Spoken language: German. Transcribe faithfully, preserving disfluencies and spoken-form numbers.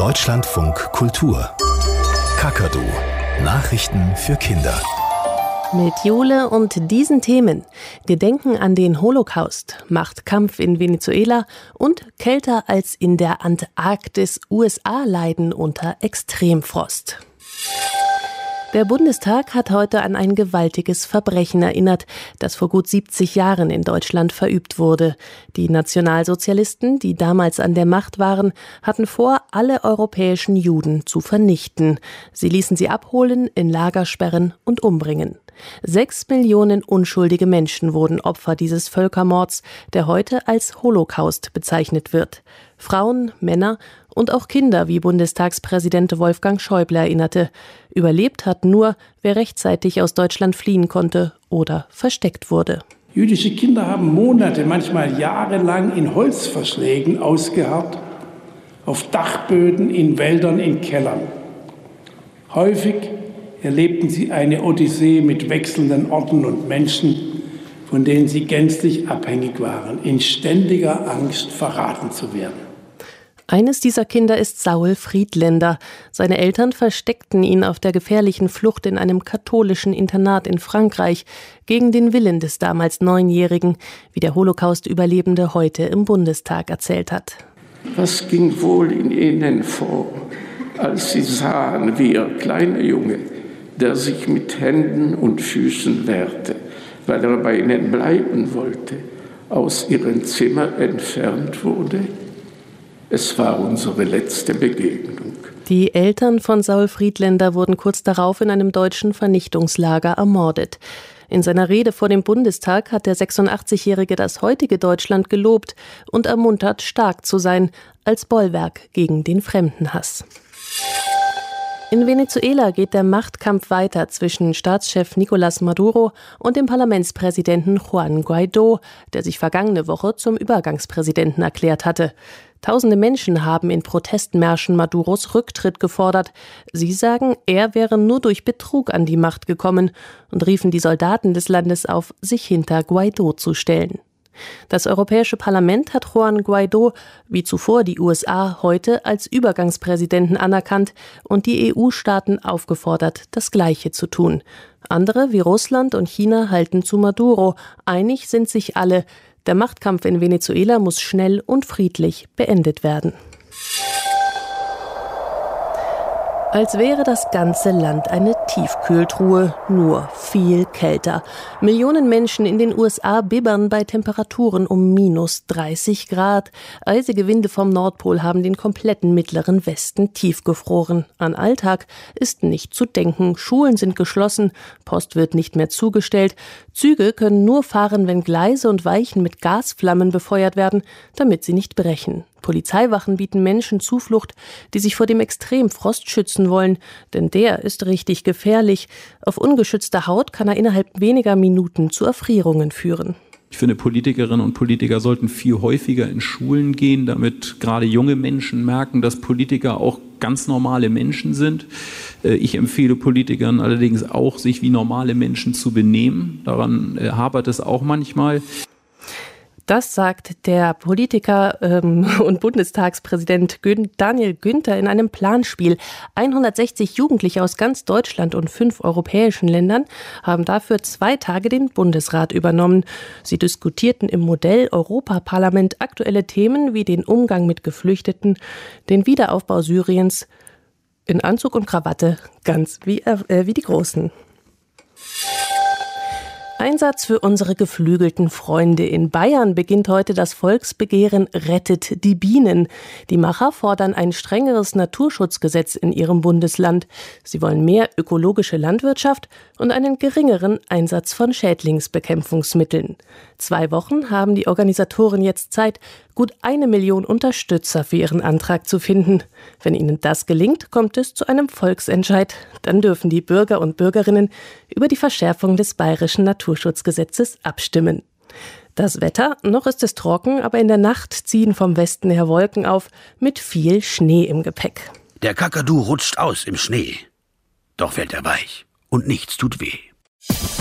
Deutschlandfunk Kultur. Kakadu. Nachrichten für Kinder. Mit Jule und diesen Themen: Gedenken an den Holocaust, Machtkampf in Venezuela und kälter als in der Antarktis. U S A leiden unter Extremfrost. Der Bundestag hat heute an ein gewaltiges Verbrechen erinnert, das vor gut siebzig Jahren in Deutschland verübt wurde. Die Nationalsozialisten, die damals an der Macht waren, hatten vor, alle europäischen Juden zu vernichten. Sie ließen sie abholen, in Lager sperren und umbringen. Sechs Millionen unschuldige Menschen wurden Opfer dieses Völkermords, der heute als Holocaust bezeichnet wird. Frauen, Männer und auch Kinder, wie Bundestagspräsident Wolfgang Schäuble erinnerte. Überlebt hat nur, wer rechtzeitig aus Deutschland fliehen konnte oder versteckt wurde. Jüdische Kinder haben Monate, manchmal jahrelang in Holzverschlägen ausgeharrt, auf Dachböden, in Wäldern, in Kellern. Häufig erlebten sie eine Odyssee mit wechselnden Orten und Menschen, von denen sie gänzlich abhängig waren, in ständiger Angst, verraten zu werden. Eines dieser Kinder ist Saul Friedländer. Seine Eltern versteckten ihn auf der gefährlichen Flucht in einem katholischen Internat in Frankreich, gegen den Willen des damals Neunjährigen, wie der Holocaust-Überlebende heute im Bundestag erzählt hat. Was ging wohl in ihnen vor, als sie sahen, wie ihr kleiner Junge, der sich mit Händen und Füßen wehrte, weil er bei ihnen bleiben wollte, aus ihrem Zimmer entfernt wurde? Es war unsere letzte Begegnung. Die Eltern von Saul Friedländer wurden kurz darauf in einem deutschen Vernichtungslager ermordet. In seiner Rede vor dem Bundestag hat der sechsundachtzigjährige das heutige Deutschland gelobt und ermuntert, stark zu sein, als Bollwerk gegen den Fremdenhass. In Venezuela geht der Machtkampf weiter zwischen Staatschef Nicolás Maduro und dem Parlamentspräsidenten Juan Guaidó, der sich vergangene Woche zum Übergangspräsidenten erklärt hatte. Tausende Menschen haben in Protestmärschen Maduros Rücktritt gefordert. Sie sagen, er wäre nur durch Betrug an die Macht gekommen und riefen die Soldaten des Landes auf, sich hinter Guaidó zu stellen. Das Europäische Parlament hat Juan Guaidó, wie zuvor die U S A, heute als Übergangspräsidenten anerkannt und die E U-Staaten aufgefordert, das Gleiche zu tun. Andere, wie Russland und China, halten zu Maduro. Einig sind sich alle: Der Machtkampf in Venezuela muss schnell und friedlich beendet werden. Als wäre das ganze Land eine Tiefkühltruhe, nur viel kälter. Millionen Menschen in den U S A bibbern bei Temperaturen um minus dreißig Grad. Eisige Winde vom Nordpol haben den kompletten mittleren Westen tiefgefroren. An Alltag ist nicht zu denken. Schulen sind geschlossen, Post wird nicht mehr zugestellt. Züge können nur fahren, wenn Gleise und Weichen mit Gasflammen befeuert werden, damit sie nicht brechen. Polizeiwachen bieten Menschen Zuflucht, die sich vor dem Extremfrost schützen wollen, denn der ist richtig gefährlich. Auf ungeschützter Haut kann er innerhalb weniger Minuten zu Erfrierungen führen. Ich finde, Politikerinnen und Politiker sollten viel häufiger in Schulen gehen, damit gerade junge Menschen merken, dass Politiker auch ganz normale Menschen sind. Ich empfehle Politikern allerdings auch, sich wie normale Menschen zu benehmen. Daran hapert es auch manchmal. Das sagt der Politiker ähm, und Bundestagspräsident Gün- Daniel Günther in einem Planspiel. hundertsechzig Jugendliche aus ganz Deutschland und fünf europäischen Ländern haben dafür zwei Tage den Bundesrat übernommen. Sie diskutierten im Modell Europaparlament aktuelle Themen wie den Umgang mit Geflüchteten, den Wiederaufbau Syriens, in Anzug und Krawatte, ganz wie, äh, wie die Großen. Einsatz für unsere geflügelten Freunde. In Bayern beginnt heute das Volksbegehren Rettet die Bienen. Die Macher fordern ein strengeres Naturschutzgesetz in ihrem Bundesland. Sie wollen mehr ökologische Landwirtschaft und einen geringeren Einsatz von Schädlingsbekämpfungsmitteln. Zwei Wochen haben die Organisatoren jetzt Zeit, gut eine Million Unterstützer für ihren Antrag zu finden. Wenn ihnen das gelingt, kommt es zu einem Volksentscheid. Dann dürfen die Bürger und Bürgerinnen über die Verschärfung des bayerischen Naturschutzgesetzes abstimmen. Das Wetter, noch ist es trocken, aber in der Nacht ziehen vom Westen her Wolken auf, mit viel Schnee im Gepäck. Der Kakadu rutscht aus im Schnee. Doch fällt er weich und nichts tut weh.